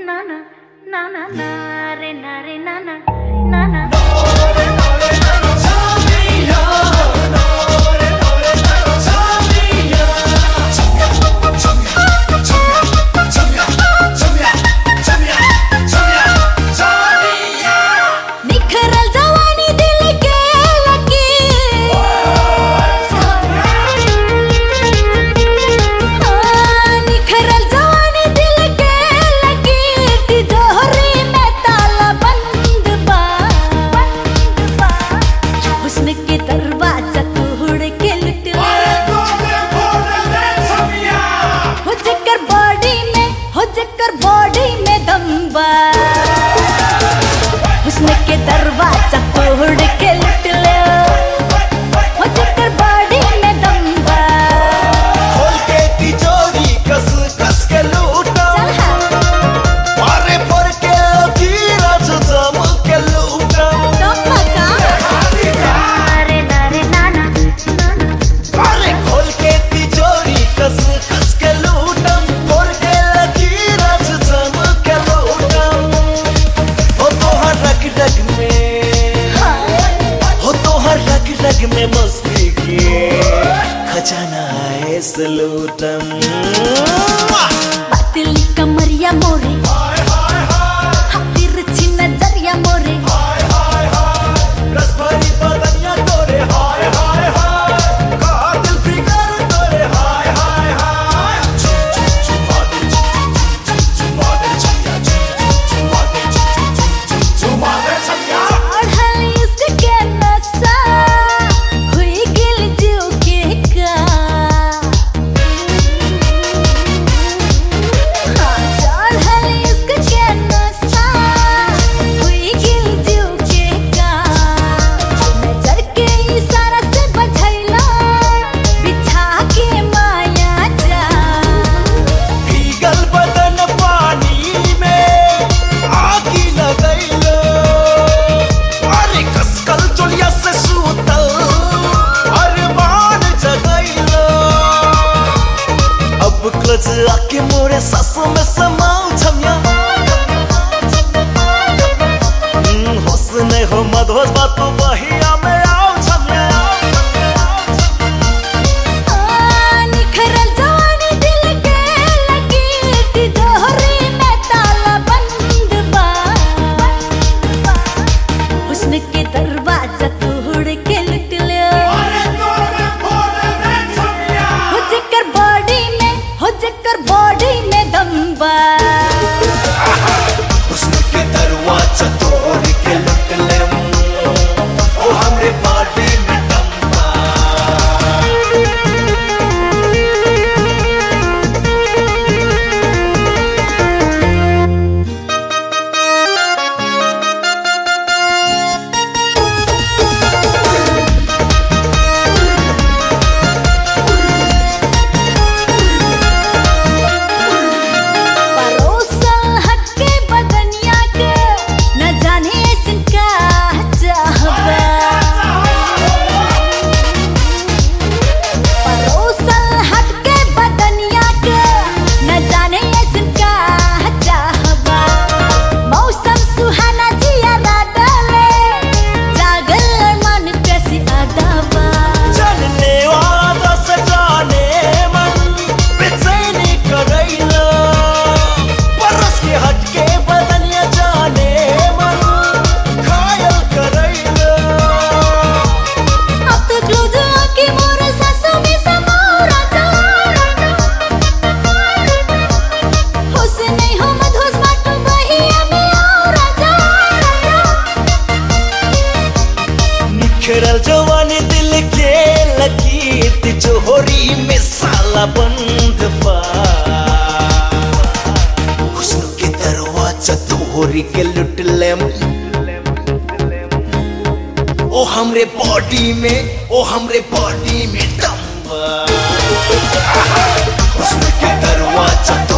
na na na na na re na na na na. Body में दम्बा हुस्न के दरवाजा तोड़ के लुट लो हो चक्कर बॉडी में दम्बा खोल के तिजोरी कस कस के लूटो मारे पर के धीरज जम के लूटो अरे नारे नाना अरे खोल के तिजोरी कस कस के लूटो पर के धीरज जम के लूटो हो तो हर रग में मस्ती की खजाना है सलूटम पतली कमरिया मोरे हाथी रची नजरिया मोरे रसभरी बदनिया तोरे हाय हाय हाय कातिल फिगर तोरे हाय हाय हाय चढ़ल इसके नशा हुई गिल जो के का चढ़ल इसके नशा हुई गिल जो के का नजर के इशारा से बझैला बिछा के माया जा भीगल बदन पानी में आगी लगैलो अरे कसकल चोलिया से सूतल अरमान जगैलो अब क्लच आके मोरे सांसों में समाओ छमिया होश नहीं हो मधोस बातों बहिया में आओ छमिया निखरल जवानी दिल के लगी तिजोरी में ताला बंद बा हुस्न के दरवाजा तोड़ के लुट लो हो चक्कर बॉडी में दम्बा हुस्न के दरवाजा तोड़ के लुट ले ओ हमरे बॉडी में दम्बा परोसल हटके बदनिया के न जाने ऐसन का चाहबा परोसल हटके बदनिया के न जाने ऐसन का चाहबा मौसम सुहाना जिया डाले जागल मन कैसी अदाबा जानने वाला सजाने मन बेचैनी करैलो परस के हटके बदनिया जाने मन घायल करैलो अब तो क्लोज आके मोर सांसों में समाओ राजा होश नहीं हो मधोस बाटो बहिया में आओ राजा निखरल जवानी दिल के लगी तिजोरी में साला बंद बा हुस्न के दरवाजा तोड़ के लुट लेम ओ हमरे बॉडी में दम बा हुस्न के दरवाजा